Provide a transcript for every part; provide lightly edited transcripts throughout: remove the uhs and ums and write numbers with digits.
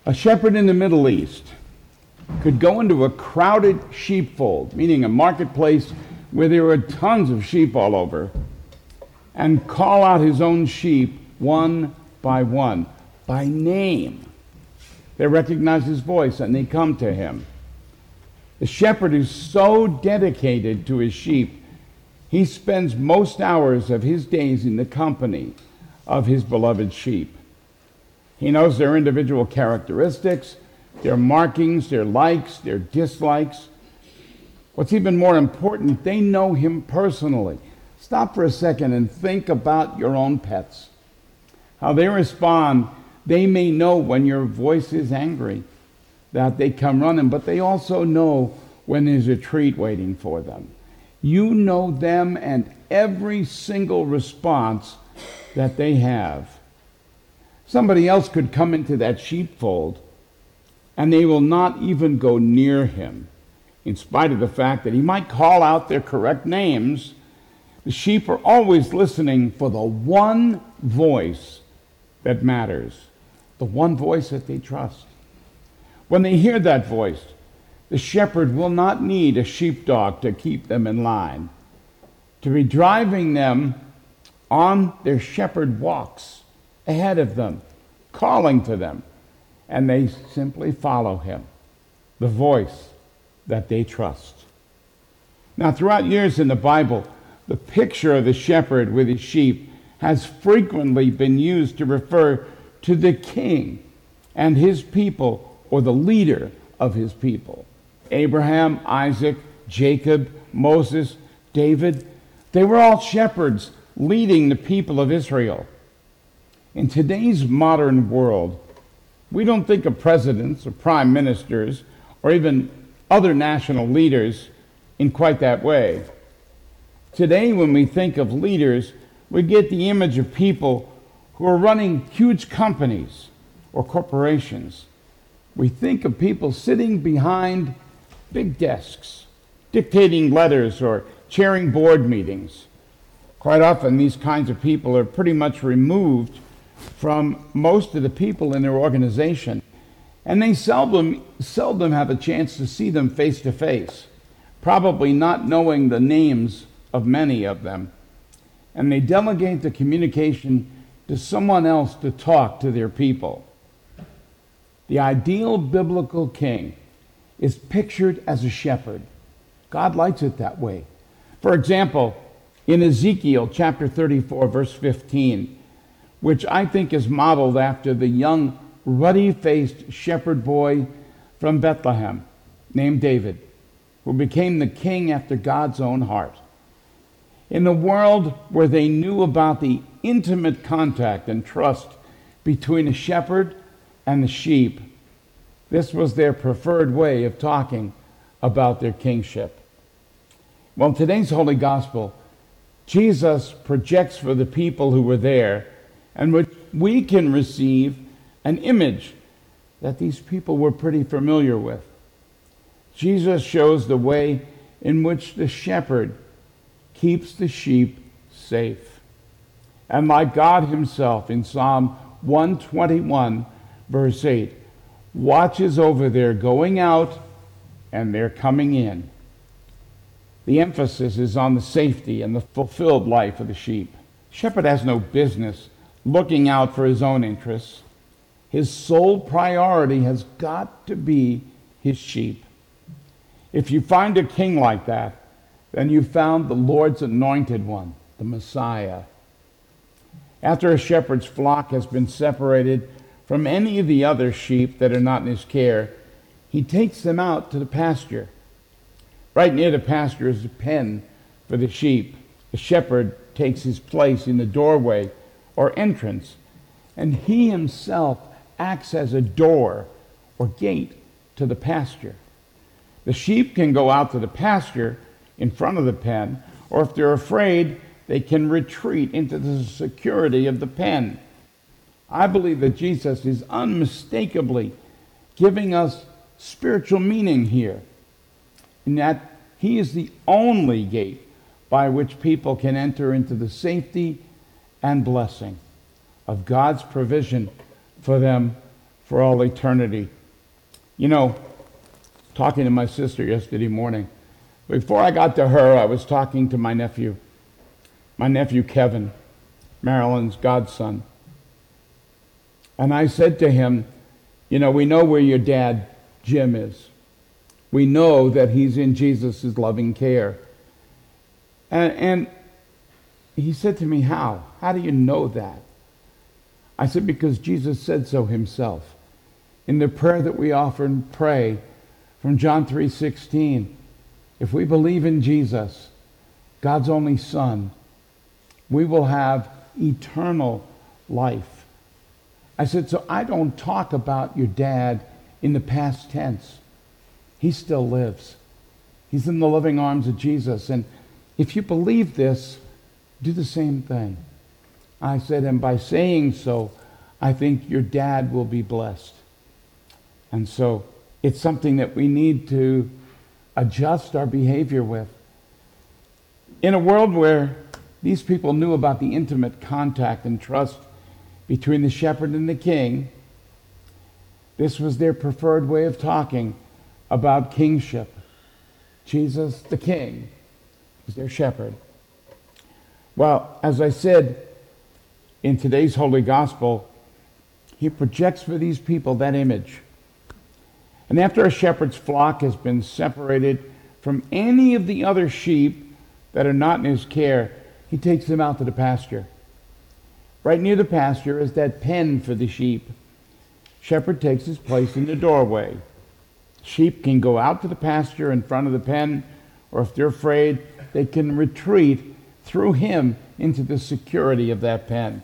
A shepherd in the Middle East could go into a crowded sheepfold, meaning a marketplace where there were tons of sheep all over, and call out his own sheep one, by name. They recognize his voice and they come to him. The shepherd is so dedicated to his sheep, he spends most hours of his days in the company of his beloved sheep. He knows their individual characteristics, their markings, their likes, their dislikes. What's even more important, they know him personally. Stop for a second and think about your own pets. How they respond. They may know when your voice is angry, that they come running, but they also know when there's a treat waiting for them. You know them and every single response that they have. Somebody else could come into that sheepfold and they will not even go near him. In spite of the fact that he might call out their correct names, the sheep are always listening for the one voice that matters, the one voice that they trust. When they hear that voice, the shepherd will not need a sheepdog to keep them in line, to be driving them on their shepherd walks ahead of them, calling to them, and they simply follow him, the voice that they trust. Now, throughout years in the Bible, the picture of the shepherd with his sheep has frequently been used to refer to the king and his people, or the leader of his people. Abraham, Isaac, Jacob, Moses, David, they were all shepherds leading the people of Israel. In today's modern world, we don't think of presidents or prime ministers or even other national leaders in quite that way. Today, when we think of leaders, we get the image of people who are running huge companies or corporations. We think of people sitting behind big desks, dictating letters or chairing board meetings. Quite often, these kinds of people are pretty much removed from most of the people in their organization, and they seldom have a chance to see them face to face, probably not knowing the names of many of them. And they delegate the communication to someone else to talk to their people. The ideal biblical king is pictured as a shepherd. God likes it that way. For example, in Ezekiel chapter 34, verse 15, which I think is modeled after the young, ruddy-faced shepherd boy from Bethlehem named David, who became the king after God's own heart. In the world where they knew about the intimate contact and trust between a shepherd and the sheep, this was their preferred way of talking about their kingship. Well, in today's Holy Gospel, Jesus projects for the people who were there, and we can receive an image that these people were pretty familiar with. Jesus shows the way in which the shepherd keeps the sheep safe. And like God himself in Psalm 121, verse 8, watches over their going out and their coming in. The emphasis is on the safety and the fulfilled life of the sheep. Shepherd has no business looking out for his own interests. His sole priority has got to be his sheep. If you find a king like that, then you found the Lord's anointed one, the Messiah. After a shepherd's flock has been separated from any of the other sheep that are not in his care, he takes them out to the pasture. Right near the pasture is a pen for the sheep. The shepherd takes his place in the doorway or entrance, and he himself acts as a door or gate to the pasture. The sheep can go out to the pasture in front of the pen, or if they're afraid, they can retreat into the security of the pen. I believe that Jesus is unmistakably giving us spiritual meaning here, in that he is the only gate by which people can enter into the safety and blessing of God's provision for them for all eternity. You know, talking to my sister yesterday morning, before I got to her, I was talking to my nephew Kevin, Marilyn's godson. And I said to him, you know, we know where your dad, Jim, is. We know that he's in Jesus' loving care. And he said to me, how? How do you know that? I said, because Jesus said so himself. In the prayer that we often pray from John 3:16, if we believe in Jesus, God's only Son, we will have eternal life. I said, so I don't talk about your dad in the past tense. He still lives. He's in the loving arms of Jesus. And if you believe this, do the same thing. I said, and by saying so, I think your dad will be blessed. And so it's something that we need to adjust our behavior with. In a world where these people knew about the intimate contact and trust between the shepherd and the king, this was their preferred way of talking about kingship. Jesus, the king, is their shepherd. Well, as I said, in today's Holy Gospel, he projects for these people that image. And after a shepherd's flock has been separated from any of the other sheep that are not in his care, he takes them out to the pasture. Right near the pasture is that pen for the sheep. Shepherd takes his place in the doorway. Sheep can go out to the pasture in front of the pen, or if they're afraid, they can retreat through him into the security of that pen.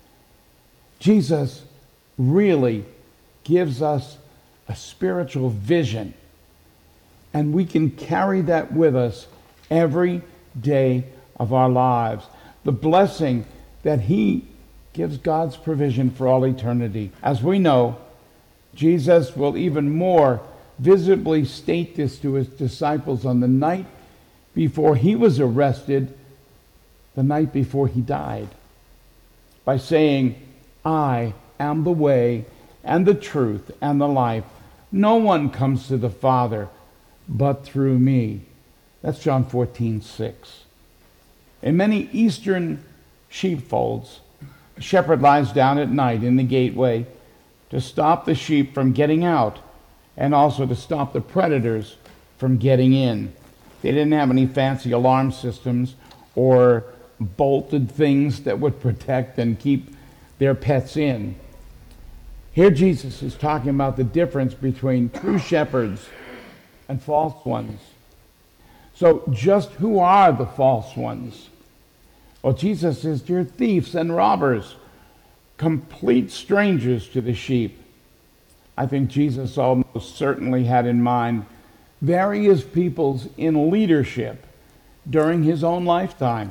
Jesus really gives us a spiritual vision, and we can carry that with us every day of our lives. The blessing that he gives God's provision for all eternity. As we know, Jesus will even more visibly state this to his disciples on the night before he was arrested, the night before he died, by saying, I am the way and the truth and the life. No one comes to the Father but through me. That's John 14:6. In many Eastern sheepfolds, a shepherd lies down at night in the gateway to stop the sheep from getting out and also to stop the predators from getting in. They didn't have any fancy alarm systems or bolted things that would protect and keep their pets in. Here Jesus is talking about the difference between true shepherds and false ones. So just who are the false ones? Well, Jesus says they're thieves and robbers, complete strangers to the sheep. I think Jesus almost certainly had in mind various peoples in leadership during his own lifetime.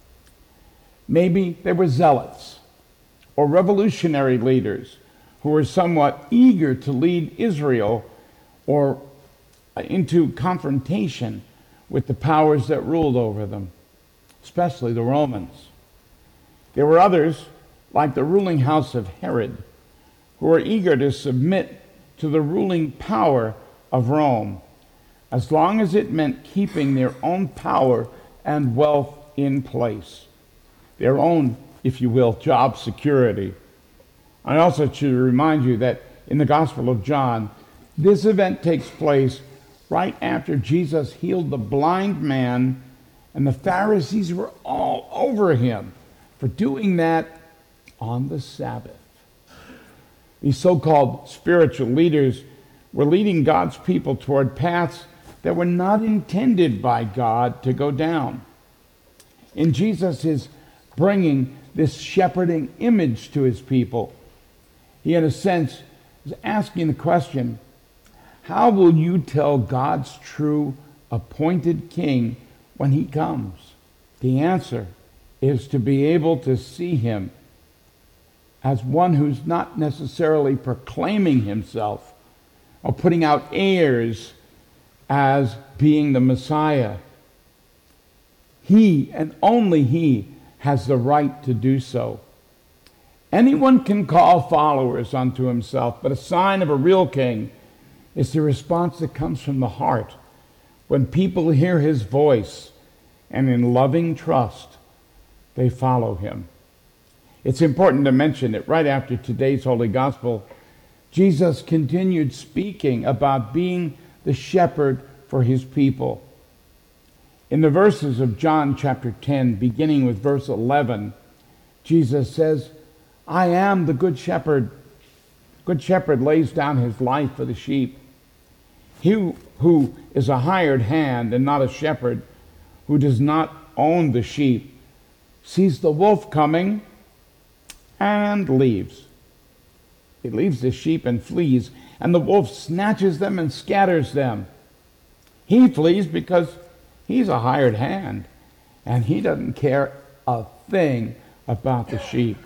Maybe they were zealots or revolutionary leaders who were somewhat eager to lead Israel or into confrontation with the powers that ruled over them, especially the Romans. There were others, like the ruling house of Herod, who were eager to submit to the ruling power of Rome, as long as it meant keeping their own power and wealth in place, their own, if you will, job security. I also should remind you that in the Gospel of John, this event takes place right after Jesus healed the blind man, and the Pharisees were all over him for doing that on the Sabbath. These so-called spiritual leaders were leading God's people toward paths that were not intended by God to go down. And Jesus is bringing this shepherding image to his people. He, in a sense, is asking the question, how will you tell God's true appointed king when he comes? The answer is to be able to see him as one who's not necessarily proclaiming himself or putting out airs as being the Messiah. He and only he has the right to do so. Anyone can call followers unto himself, but a sign of a real king is the response that comes from the heart when people hear his voice and in loving trust they follow him. It's important to mention that right after today's Holy Gospel, Jesus continued speaking about being the shepherd for his people. In the verses of John chapter 10, beginning with verse 11, Jesus says, I am the good shepherd. Good shepherd lays down his life for the sheep. He who is a hired hand and not a shepherd, who does not own the sheep, sees the wolf coming and leaves. He leaves the sheep and flees, and the wolf snatches them and scatters them. He flees because he's a hired hand, and he doesn't care a thing about the sheep.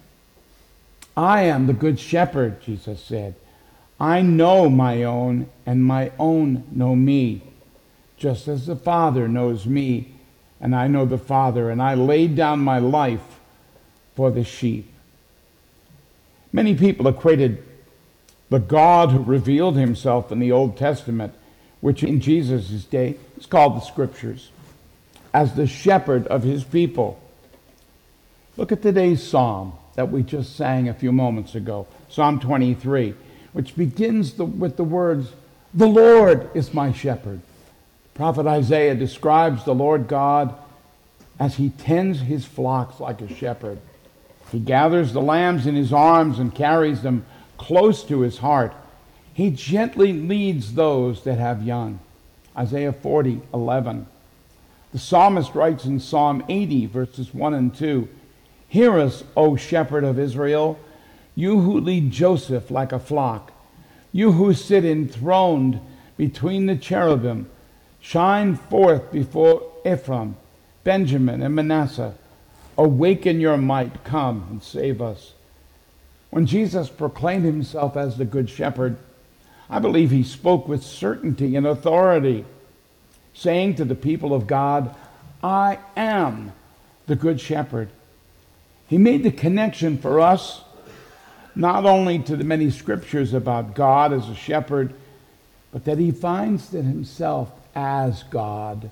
I am the good shepherd, Jesus said. I know my own, and my own know me, just as the Father knows me, and I know the Father, and I laid down my life for the sheep. Many people equated the God who revealed himself in the Old Testament, which in Jesus' day is called the Scriptures, as the shepherd of his people. Look at today's psalm that we just sang a few moments ago, Psalm 23, which begins with the words, the Lord is my shepherd. Prophet Isaiah describes the Lord God as he tends his flocks like a shepherd. He gathers the lambs in his arms and carries them close to his heart. He gently leads those that have young. Isaiah 40:11. The psalmist writes in Psalm 80, verses 1 and 2, Hear us, O shepherd of Israel, you who lead Joseph like a flock, you who sit enthroned between the cherubim, shine forth before Ephraim, Benjamin, and Manasseh. Awaken your might, come and save us. When Jesus proclaimed himself as the Good Shepherd, I believe he spoke with certainty and authority, saying to the people of God, I am the Good Shepherd. He made the connection for us, not only to the many scriptures about God as a shepherd, but that he finds that himself as God.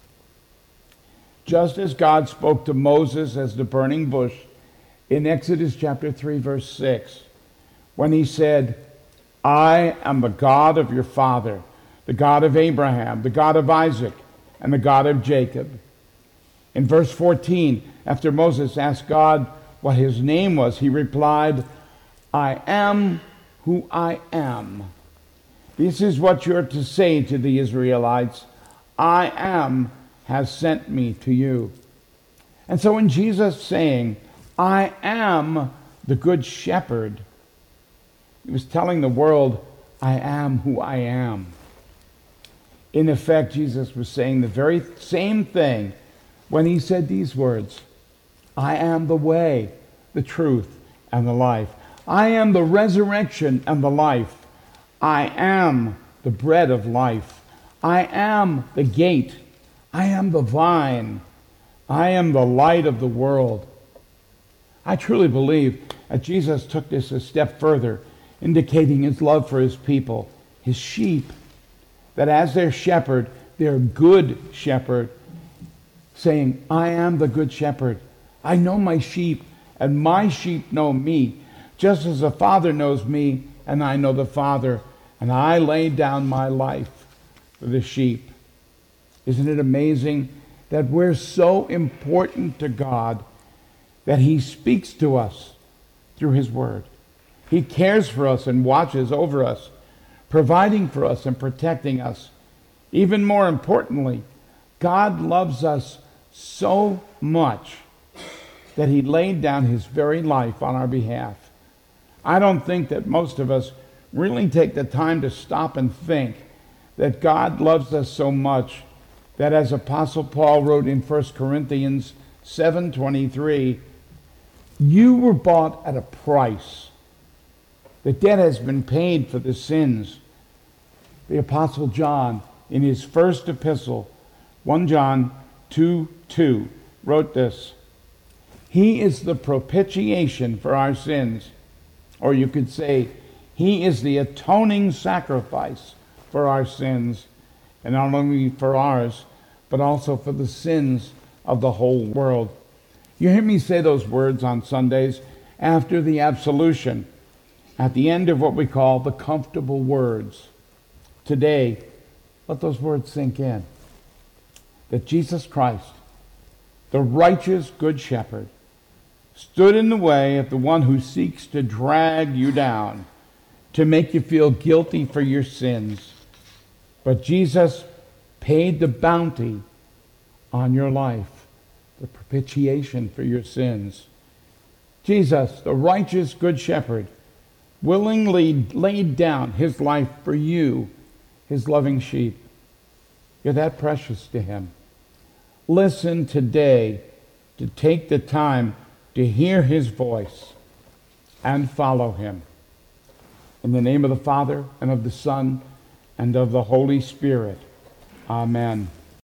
Just as God spoke to Moses as the burning bush in Exodus chapter 3, verse 6, when he said, I am the God of your father, the God of Abraham, the God of Isaac, and the God of Jacob. In verse 14, after Moses asked God what his name was, he replied, I am who I am. This is what you're to say to the Israelites, I am has sent me to you. And so in Jesus saying, I am the good shepherd, he was telling the world, I am who I am. In effect, Jesus was saying the very same thing when he said these words, I am the way, the truth, and the life. I am the resurrection and the life. I am the bread of life. I am the gate. I am the vine. I am the light of the world. I truly believe that Jesus took this a step further, indicating his love for his people, his sheep, that as their shepherd, their good shepherd, saying, I am the good shepherd. I know my sheep, and my sheep know me, just as the Father knows me, and I know the Father, and I lay down my life for the sheep. Isn't it amazing that we're so important to God that he speaks to us through his word? He cares for us and watches over us, providing for us and protecting us. Even more importantly, God loves us so much that he laid down his very life on our behalf. I don't think that most of us really take the time to stop and think that God loves us so much that, as Apostle Paul wrote in 1 Corinthians 7:23, you were bought at a price. The debt has been paid for the sins. The Apostle John, in his first epistle, 1 John 2:2, wrote this, He is the propitiation for our sins. Or you could say, he is the atoning sacrifice for our sins, and not only for ours, but also for the sins of the whole world. You hear me say those words on Sundays after the absolution, at the end of what we call the comfortable words. Today, let those words sink in. That Jesus Christ, the righteous Good Shepherd, stood in the way of the one who seeks to drag you down, to make you feel guilty for your sins. But Jesus paid the bounty on your life, the propitiation for your sins. Jesus, the righteous Good Shepherd, willingly laid down his life for you, his loving sheep. You're that precious to him. Listen today to take the time to hear his voice and follow him. In the name of the Father, and of the Son, and of the Holy Spirit. Amen.